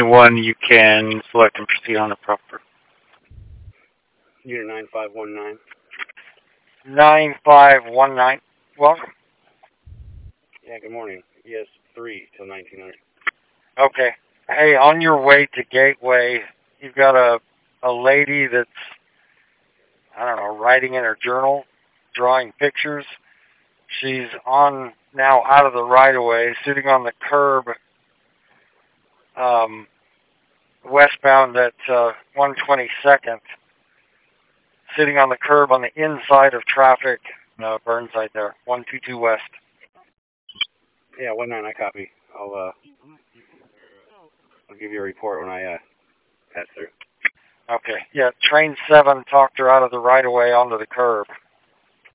1, you can select and proceed on the proper. Unit 9519. 9519. Welcome. Yeah, good morning. ES 3 till 1900. Okay. Hey, on your way to Gateway, you've got a lady that's, I don't know, writing in her journal, drawing pictures. She's on now out of the right-of-way, sitting on the curb, westbound at 122nd, sitting on the curb on the inside of traffic, Burnside there, 122 West. Yeah, 19, I copy. I'll give you a report when I pass through. Okay. Yeah, train 7 talked her out of the right-of-way onto the curb.